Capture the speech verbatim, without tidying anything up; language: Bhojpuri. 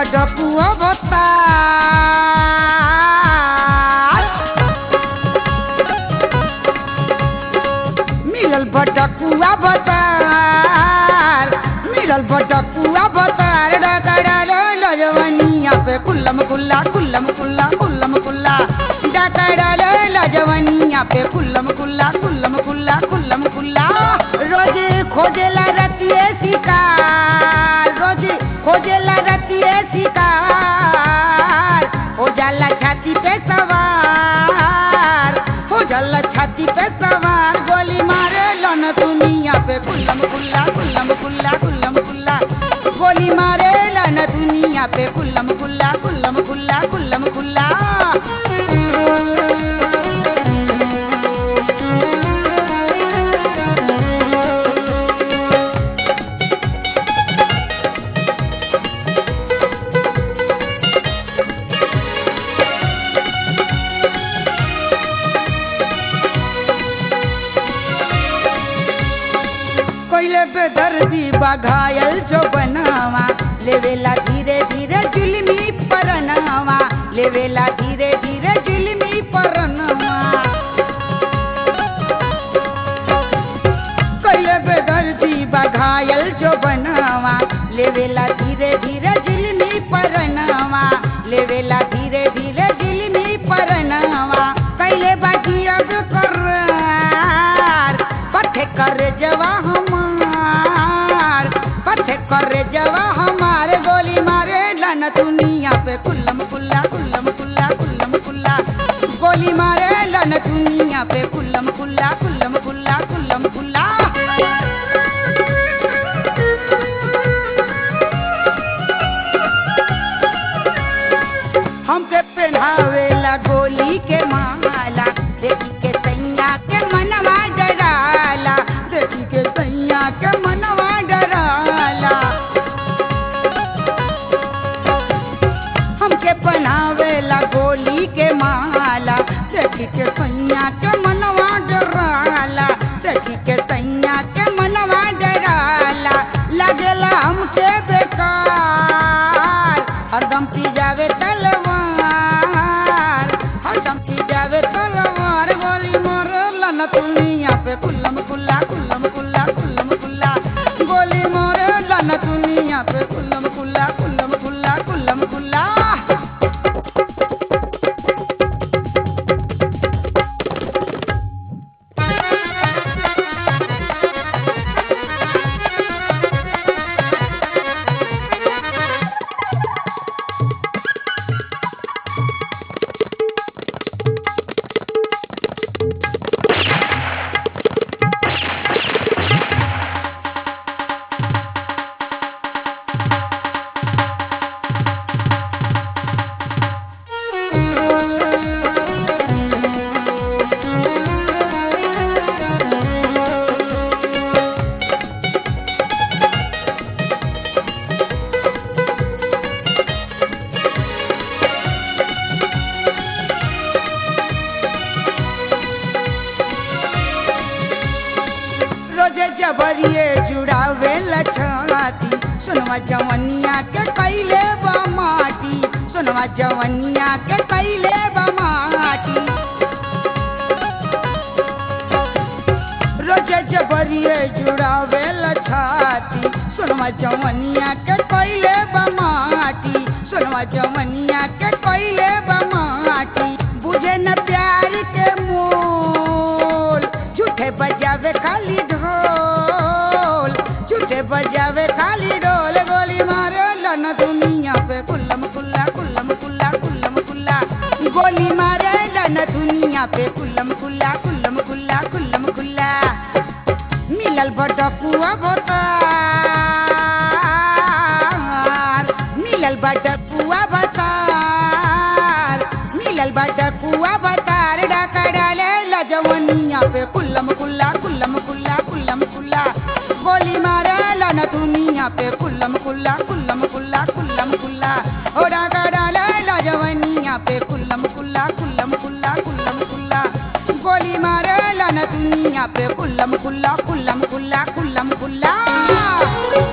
बडकुआ बता मिलल बडकुआ बतार मिलल बडकुआ बतार डकड़ल लजवनिया पे कुल्लम कुल्ला कुल्लम कुल्ला कुल्लम कुल्ला डकड़ल लजवनिया पे कुल्लम कुल्ला कुल्लम कुल्ला कुल्लम कुल्ला रोज खोजेला रतिए शिकार रोज खोजेला रतिए शिकार हो जाला छाती पे सवार हो जाला छाती पे सवार गोली मारे लन दुनिया पे कुल्लम कुल्ला कुल्लम कुल्ला कुल्लम कुल्ला गोली मारे लन दुनिया पे कुल्लम कुल्ला कुल्लम कुल्ला कुल्लम कुल्ला कोयले पे दर्दी बघायल जो बनावा लेवेला धीरे धीरे जुल्मी परनावा लेवेला धीरे धीरे जुल्मी परनावा कोयले पे दर्दी बघायल जो बनावा लेवेला धीरे धीरे जुल्मी परनावा लेवेला धीरे धीरे जुल्मी परनावा कैले बाकी अब करार पथे कर जवा पथे करे जवा हमारे गोली मारे लन दुनिया पे कुल्लम कुल्ला कुल्लम कुल्ला कुल्लम कुल्ला गोली मारे लन दुनिया पे कुल्लम कुल्ला कुल्लम कुल्ला कुल्लम कुल्ला हमके पहनावेला गोली के माला देखी के सैया के मनवा डराला देखी के सैया के मनवा डराला हमके पहनावेला गोली के माला देखी के सैया के मनवा डराला देखी के सैया के मनवा डराला लगेला हमके बेकार हरदम पी जावे तलवार हरदम पी जावे तलवार गोली मारला न दुनिया पे कुल्लम कुल्ला कुल्लम कुल्ला कुल्लम कुल्ला गोली मारला न दुनिया पे कुल्लम कुल्ला कुल्लम कुल्ला कुल्लम कुल्ला जबरिए जुड़ावे लछाती सुनवा जवनिया के कैले बमाटी सुनवा जवनिया के कैले बमाटी रोज जबरिए जुड़ावे लछाती सुनवा जवनिया के कैले बमाटी सुनवा जवनिया के कैले बमाटी बुझे न प्यार के मोल झूठे बजावे खाली ढोल झूठे बजावे खाली ढोल गोली मारे लन दुनिया पे कुल्लम कुल्ला कुल्लम कुल्ला कुल्लम कुल्ला गोली मारे लन दुनिया पे कुल्लम कुल्ला कुल्लम कुल्ला कुल्लम कुल्ला मिलल बडकुआ बतार मिलल बडकुआ बतार मिलल बडकुआ बतार डकड़ले लजवनिया पे कुल्लम कुल्ला कुल्लम कुल्ला कुल्लम कुल्ला गोली मारे लन दुनिया पे कुल्लम कुल्ला कुल्लम कुल्ला कुल्लम कुल्ला ओ डकड़ले लजवनिया पे कुल्लम कुल्ला कुल्लम कुल्ला कुल्लम कुल्ला गोली मारे लन दुनिया पे कुल्लम कुल्ला कुल्लम कुल्ला कुल्लम कुल्ला